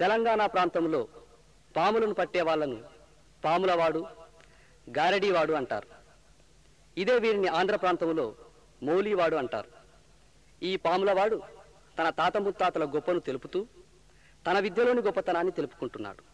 తెలంగాణ ప్రాంతంలో పాములను పట్టే వాళ్లను పాములవాడు, గారడీవాడు అంటారు. ఇదే వీరిని ఆంధ్ర ప్రాంతంలో మౌలివాడు అంటారు. ఈ పాములవాడు తన తాత ముత్తాతల గొప్పను తెలుపుతూ తన విద్యలోని గొప్పతనాన్ని తెలుపుకుంటున్నాడు.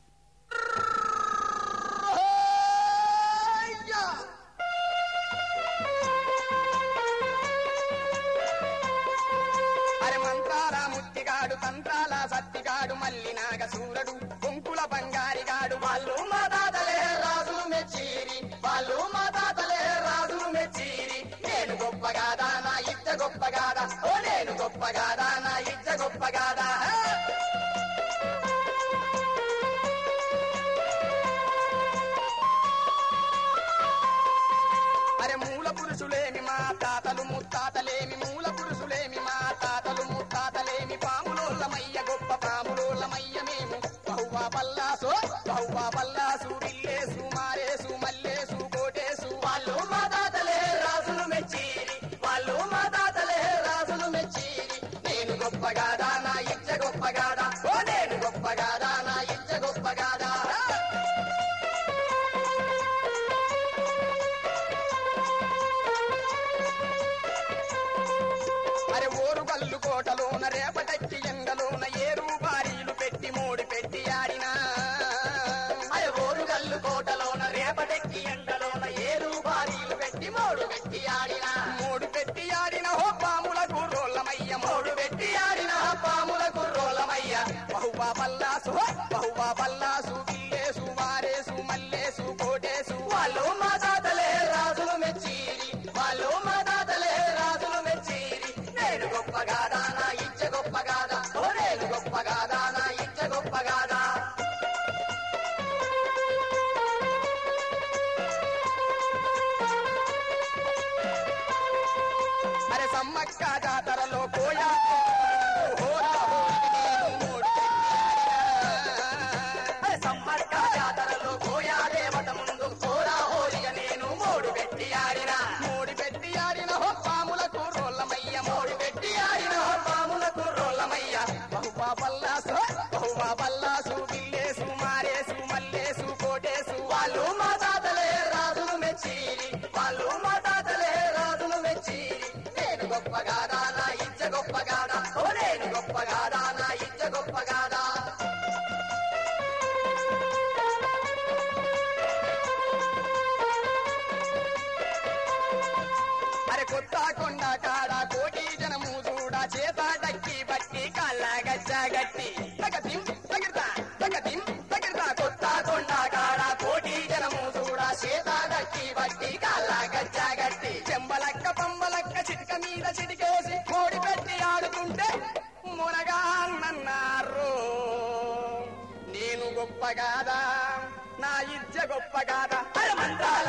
తంత్రాల సత్తిగాడు, మల్లినాగ సూరడు, కొంకుల బంగారిగాడు, వాళ్ళు మా తాతలే రాజులు మెచ్చీరి, వాళ్ళు మా తాతలే రాజులు మెచ్చీరి. నేను గొప్పగాదా నా ఇచ్చ గొప్పగాదా, ఓ నేను గొప్పగాదా నా ఇచ్చ గొప్పగాదా. అరే మూల పురుషులేమి మా తాతలు ముత్తాతలేమి, మూల పురుషులేమి మా తాతలు ముత్తాతలేమి, పాములోళ్ళమయ్య గొప్ప పాములోళ్ళమయ్య మేము. బహువా పల్లాసో బహువా పల్లాసు, విల్లేసు మారేసు మల్లేసు కోటేసు, వాళ్ళు మా తాతలే రాజులు మెచ్చీరి, వాళ్ళు మా తాతలే రాజులు మెచ్చీరి. నేను గొప్పగాదా నా ఇచ్చ గొప్పగాదా, ఓ నేను గొప్పగాదా నా ఇచ్చ గొప్పగాదా. అరే ఓరుగల్లు కోటలోన రేపటెక్కి ఎండలోన ఏరు బారీలు పెట్టి మోడి పెట్టి ఆడినా, అరే ఓరుగల్లు కోటలోన రేపటెక్కి ఎండలోన ఏరు బారీలు పెట్టి మోడు పెట్టి ఆడినా, మోడు పెట్టి ఆడిన హో పాములకు రోళ్ళమయ్య, మోడు పెట్టి ఆడిన పాములకు రోళ్ళమయ్య. బహువా పల్లాసు బహువా పల్లాసు, విల్లేసు మారేసు మల్లేసు కోటేసు, వాళ్ళు మా తాతలే రాజులు మెచ్చీరి, వాళ్ళు మా తాతలే రాజులు మెచ్చీరి. నేను గొప్పగాదా నా ఇచ్చ గొప్పగాదా, ఓ నేను గొప్పగాదా నా ఇచ్చ గొప్పగాదా. అరే సమ్మక్క జాతరలో కోయా సమ్మక్క జాతరలో కోయా దేవత ముందు కోరా హోలిగా నేను మోడు పెట్టి ఆడినా, మోడి పెట్టి ఆడిన హో పాములకు రోళ్ళమయ్య, మోడి పెట్టి ఆడిన హో పాములకు రోళ్ళమయ్య. బహువా పల్లాసు బహువా పల్లాసు, విల్లేసు మారేసు మల్లేసు కోటేసు, వాళ్ళు మా తాతలే రాజులు మెచ్చీరి, వాళ్ళు మా తాతలే రాజులు మెచ్చీరి. నేను గొప్పగాదా నా ఇచ్చ గొప్పగాదా, ఓ నేను గొప్పగాదా నా ఇచ్చ గొప్పగాదా. అరే కొత్త కొండ కాడ కోటి జనము చూడ, చేత డక్కి బట్టి కళ్ళ గచ్చగట్టి తగతిం తగిర్తా తగతిం తగిర్తా. కొత్త కొండ కాడ కోటి జనము చూడ, చేత డక్కి బట్టి కళ్ళ గచ్చగట్టి, చెంబలక్క పంబలక్క చిటిక మీద చిటికేసి కోడి పెట్టి ఆడుతుంటే మునగా అన్నారు. నేను గొప్పగాదా నా ఇజ్జ గొప్పగాదా. అరే మంత్రాల